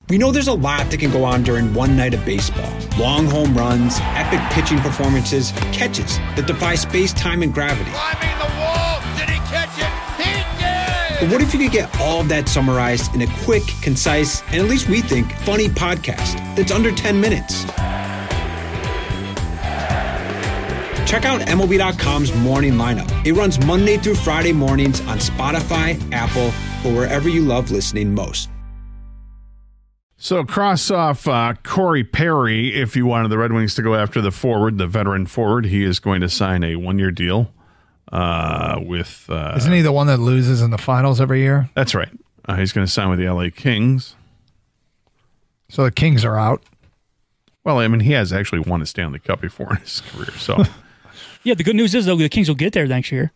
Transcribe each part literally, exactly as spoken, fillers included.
We know there's a lot that can go on during one night of baseball. Long home runs, epic pitching performances, catches that defy space, time, and gravity. Climbing the wall! Did he catch it? He did! But what if you could get all of that summarized in a quick, concise, and at least we think, funny podcast that's under ten minutes? Check out M L B dot com's Morning Lineup. It runs Monday through Friday mornings on Spotify, Apple, or wherever you love listening most. So cross off uh, Corey Perry if you wanted the Red Wings to go after the forward, the veteran forward. He is going to sign a one-year deal uh, with... Uh, Isn't he the one that loses in the finals every year? That's right. Uh, he's going to sign with the L A Kings. So the Kings are out. Well, I mean, he has actually won a Stanley Cup before in his career, so... Yeah, the good news is, though, the Kings will get there next year.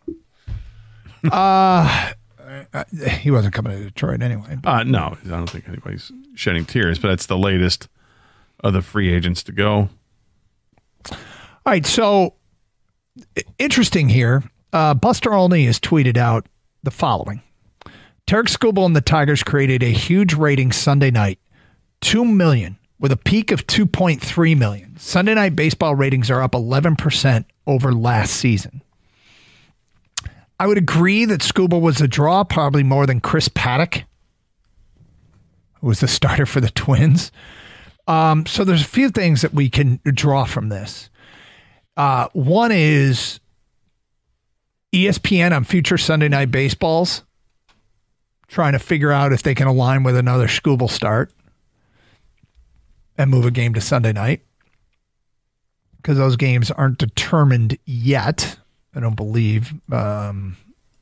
uh, he wasn't coming to Detroit anyway. Uh, no, I don't think anybody's shedding tears, but that's the latest of the free agents to go. All right, so interesting here. Uh, Buster Olney has tweeted out the following. Tarek Skubal and the Tigers created a huge rating Sunday night, two million, with a peak of two point three million. Sunday night baseball ratings are up eleven percent over last season. I would agree that Skubal was a draw, probably more than Chris Paddock, who was the starter for the Twins. Um, so there's a few things that we can draw from this. Uh, one is E S P N on future Sunday night baseballs trying to figure out if they can align with another Skubal start and move a game to Sunday night, because those games aren't determined yet, I don't believe. Um,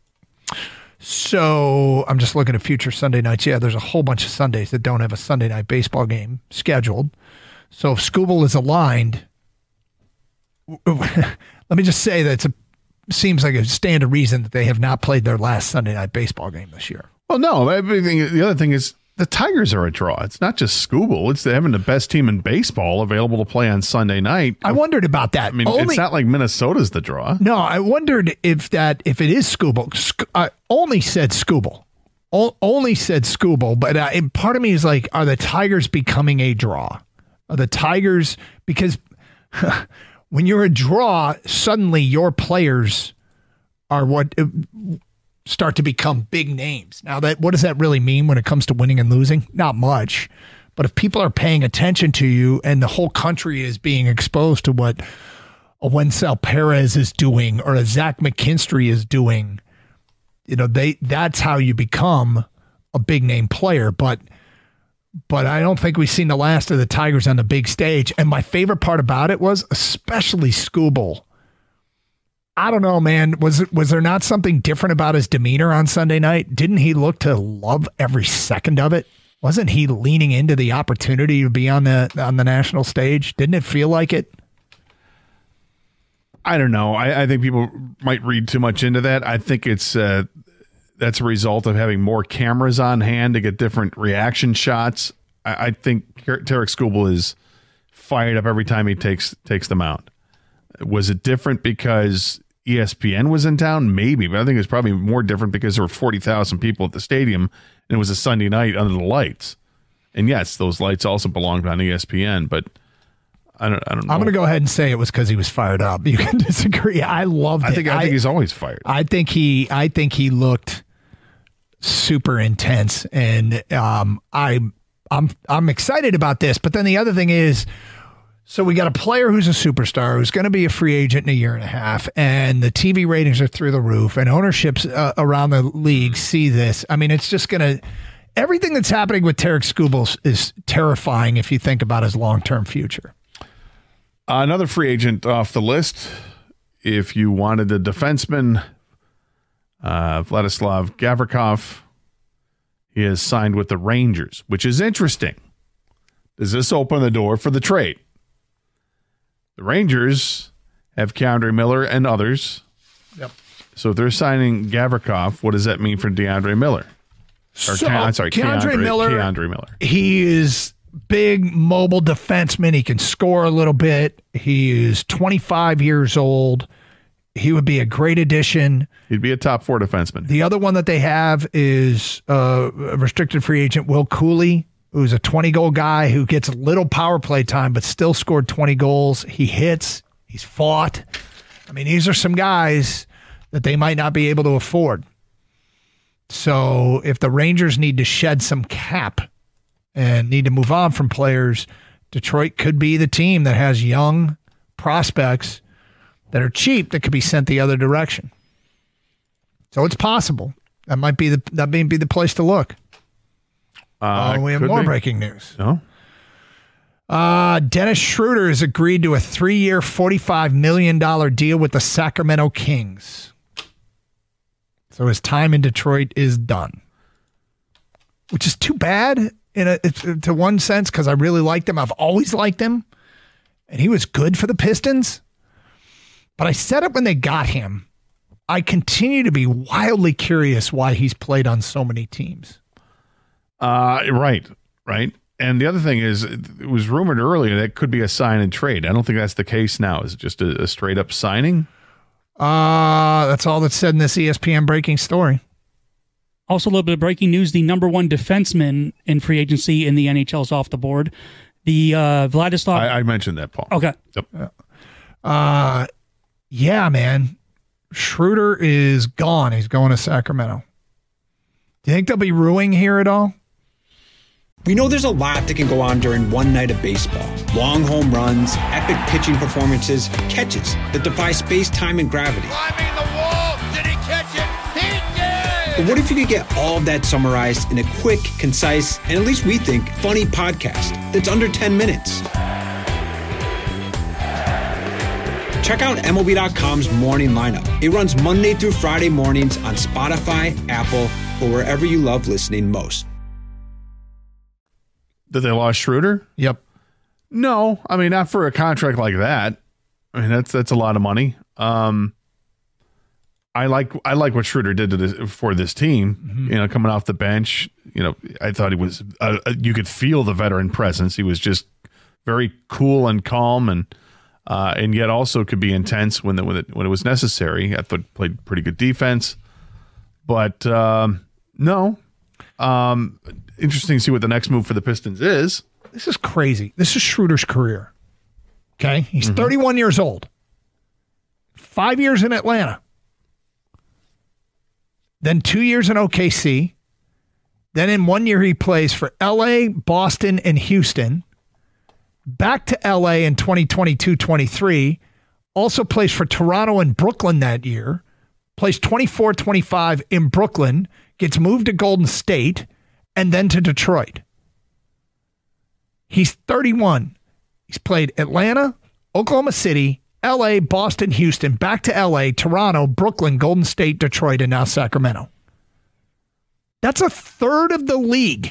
so I'm just looking at future Sunday nights. Yeah, there's a whole bunch of Sundays that don't have a Sunday night baseball game scheduled. So if Skubal is aligned, let me just say that it seems like a stand to reason that they have not played their last Sunday night baseball game this year. Well, no. Everything, the other thing is, the Tigers are a draw. It's not just Skubal. It's having the best team in baseball available to play on Sunday night. I wondered about that. I mean, only, it's not like Minnesota's the draw. No, I wondered if that if it is Skubal. Sk- I only said Skubal. O- only said Skubal, but uh, and part of me is like, are the Tigers becoming a draw? Are the Tigers, because when you're a draw, suddenly your players are what uh, start to become big names. Now, that what does that really mean when it comes to winning and losing? Not much. But if people are paying attention to you and the whole country is being exposed to what a Wencel Perez is doing or a Zach McKinstry is doing, you know, they that's how you become a big name player. But but I don't think we've seen the last of the Tigers on the big stage. And my favorite part about it was especially Skubal. I don't know, man. Was it, was there not something different about his demeanor on Sunday night? Didn't he look to love every second of it? Wasn't he leaning into the opportunity to be on the on the national stage? Didn't it feel like it? I don't know. I, I think people might read too much into that. I think it's uh, that's a result of having more cameras on hand to get different reaction shots. I, I think Tarek Skubal is fired up every time he takes takes the mound. Was it different because E S P N was in town? Maybe, but I think it's probably more different because there were forty thousand people at the stadium and it was a Sunday night under the lights. And yes, those lights also belonged on E S P N, but I don't I don't know. I'm going to go ahead and say it was because he was fired up. You can disagree. I loved it. I think I, I think he's always fired. I think he I think he looked super intense, and um I I'm I'm excited about this, but then the other thing is, so we got a player who's a superstar who's going to be a free agent in a year and a half, and the T V ratings are through the roof, and ownerships uh, around the league see this. I mean, it's just going to – everything that's happening with Tarek Skubal is terrifying if you think about his long-term future. Uh, another free agent off the list, if you wanted the defenseman, uh, Vladislav Gavrikov, he has signed with the Rangers, which is interesting. Does this open the door for the trade? The Rangers have Keandre Miller and others. Yep. So if they're signing Gavrikov, what does that mean for DeAndre Miller? Or So, Ke- I'm sorry, Keandre Keandre Miller- Keandre Miller. He is big, mobile defenseman. He can score a little bit. He is twenty-five years old. He would be a great addition. He'd be a top four defenseman. The other one that they have is uh, a restricted free agent, Will Cooley. who's a twenty-goal guy who gets little power play time but still scored twenty goals. He hits. He's fought. I mean, these are some guys that they might not be able to afford. So if the Rangers need to shed some cap and need to move on from players, Detroit could be the team that has young prospects that are cheap that could be sent the other direction. So it's possible. That might be the that may be the place to look. Uh, oh, we have more be. breaking news. No. Uh, Dennis Schroeder has agreed to a three-year, forty-five million dollars deal with the Sacramento Kings. So his time in Detroit is done, which is too bad in a to one sense because I really liked him. I've always liked him, and he was good for the Pistons. But I said it when they got him. I continue to be wildly curious why he's played on so many teams. Uh, right, right. And the other thing is, it was rumored earlier that it could be a sign and trade. I don't think that's the case now. Is it just a, a straight up signing? Uh, that's all that's said in this E S P N breaking story. Also, a little bit of breaking news. The number one defenseman in free agency in the N H L is off the board. The uh, Vladislav... I, I mentioned that, Paul. Okay. Yep. Uh, yeah, man. Schroeder is gone. He's going to Sacramento. Do you think they'll be ruining here at all? We know there's a lot that can go on during one night of baseball. Long home runs, epic pitching performances, catches that defy space, time, and gravity. Climbing the wall. Did he catch it? He did! But what if you could get all of that summarized in a quick, concise, and at least we think, funny podcast that's under ten minutes? Check out M L B dot com's Morning Lineup. It runs Monday through Friday mornings on Spotify, Apple, or wherever you love listening most. That they lost Schroeder? Yep. No, I mean, not for a contract like that. I mean, that's that's a lot of money. Um, I like I like what Schroeder did to this, for this team. Mm-hmm. You know, coming off the bench, you know, I thought he was. Uh, you could feel the veteran presence. He was just very cool and calm, and uh, and yet also could be intense when the, when it when it was necessary. I thought played pretty good defense, but um, no. Um, interesting to see what the next move for the Pistons is. This is crazy. This is Schroeder's career. Okay? He's mm-hmm. thirty-one years old. Five years in Atlanta. Then two years in O K C. Then in one year he plays for L A, Boston, and Houston. Back to L A in twenty twenty-two twenty-three. Also plays for Toronto and Brooklyn that year. Plays twenty-four twenty-five in Brooklyn. Gets moved to Golden State, and then to Detroit. He's thirty-one. He's played Atlanta, Oklahoma City, L A, Boston, Houston, back to L A, Toronto, Brooklyn, Golden State, Detroit, and now Sacramento. That's a third of the league.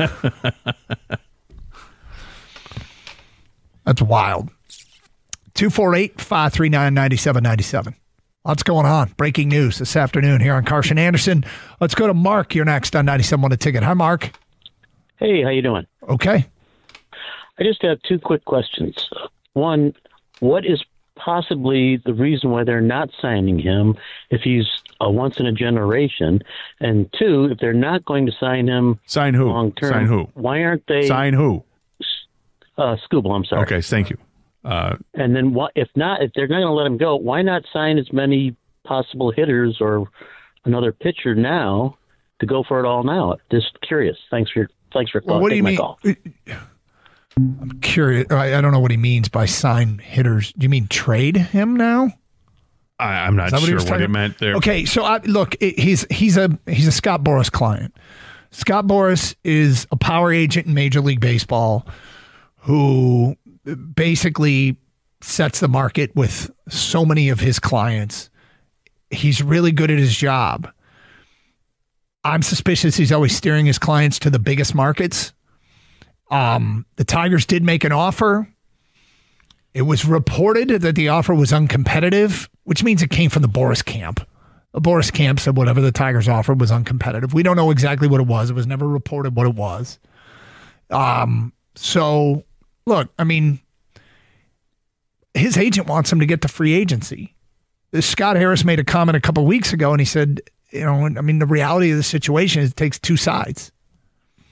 That's wild. two four eight, five three nine, nine seven nine seven. Lots going on. Breaking news this afternoon here on Carson Anderson. Let's go to Mark. You're next on ninety-seven point one The Ticket. Hi, Mark. Hey, how you doing? Okay. I just have two quick questions. One, what is possibly the reason why they're not signing him if he's a once in a generation? And two, if they're not going to sign him sign who? long term, sign who? Why aren't they sign who? Uh, Skubal, I'm sorry. Okay, thank you. Uh, and then what, if not, if they're going to let him go, why not sign as many possible hitters or another pitcher now to go for it all now? Just curious. Thanks for your, thanks for well, what do you mean? Call. I'm curious. I, I don't know what he means by sign hitters. Do you mean trade him now? I, I'm not sure what, he, what he meant there. Okay, so I, look, it, he's he's a he's a Scott Boras client. Scott Boras is a power agent in Major League Baseball who basically sets the market with so many of his clients. He's really good at his job. I'm suspicious he's always steering his clients to the biggest markets. Um, the Tigers did make an offer. It was reported that the offer was uncompetitive, which means it came from the Boras camp. The Boras camp said whatever the Tigers offered was uncompetitive. We don't know exactly what it was. It was never reported what it was. Um, so Look, I mean, his agent wants him to get to free agency. Scott Harris made a comment a couple of weeks ago, and he said, you know, I mean, the reality of the situation is it takes two sides.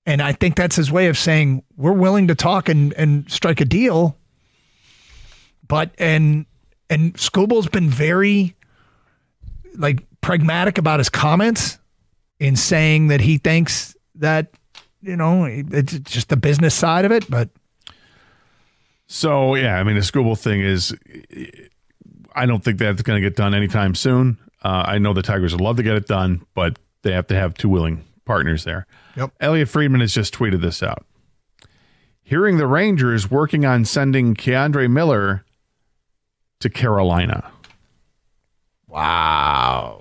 And I think that's his way of saying, we're willing to talk and, and strike a deal. But, and, and Skubal's been very, like, pragmatic about his comments in saying that he thinks that, you know, it's just the business side of it. But so, yeah, I mean, the Skubal thing is, I don't think that's going to get done anytime soon. Uh, I know the Tigers would love to get it done, but they have to have two willing partners there. Yep. Elliot Friedman has just tweeted this out. Hearing the Rangers working on sending Keandre Miller to Carolina. Wow.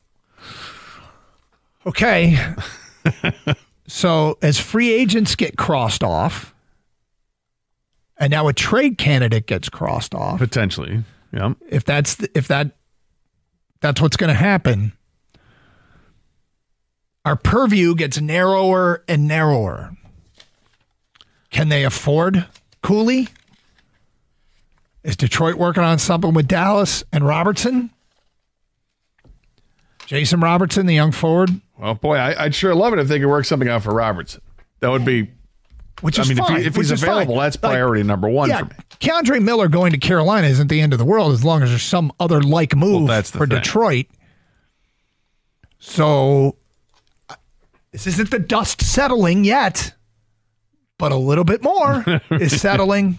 Okay. So as free agents get crossed off, and now a trade candidate gets crossed off, Potentially. Yeah. if that's the, if that that's what's going to happen, our purview gets narrower and narrower. Can they afford Cooley? Is Detroit working on something with Dallas and Robertson? Jason Robertson, the young forward? Well, boy, I, I'd sure love it if they could work something out for Robertson. That would be, Which I is mean, fine, if, he, if which he's is available, fine. that's priority Like, number one yeah, for me. Keandre Miller going to Carolina isn't the end of the world as long as there's some other like move Well, that's the for thing. Detroit. So uh, this isn't the dust settling yet, but a little bit more is settling.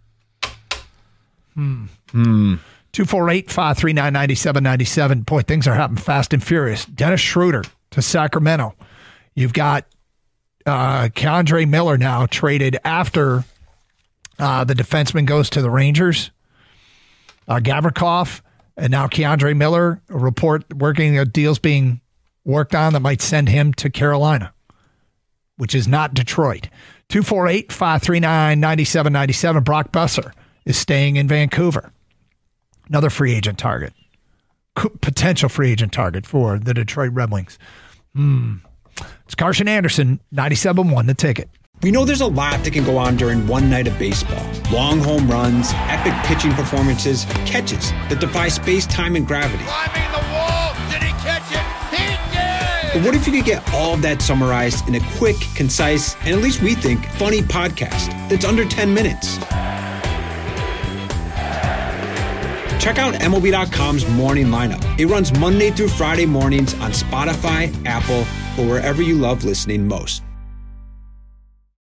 Hmm. Hmm. two four eight, five three nine, nine seven nine seven. Boy, things are happening fast and furious. Dennis Schroeder to Sacramento. You've got uh, Keandre Miller now traded after uh, the defenseman goes to the Rangers. Uh, Gavrikov, and now Keandre Miller, a report working uh, deals being worked on that might send him to Carolina, which is not Detroit. two four eight, five three nine, nine seven nine seven. Brock Besser is staying in Vancouver. Another free agent target. Co- potential free agent target for the Detroit Red Wings. Hmm. It's Carson Anderson, ninety-seven point one, The Ticket. We know there's a lot that can go on during one night of baseball. Long home runs, epic pitching performances, catches that defy space, time, and gravity. Climbing the wall. Did he catch it? He did! But what if you could get all of that summarized in a quick, concise, and at least we think, funny podcast that's under ten minutes? Check out M L B dot com's Morning Lineup. It runs Monday through Friday mornings on Spotify, Apple, or wherever you love listening most.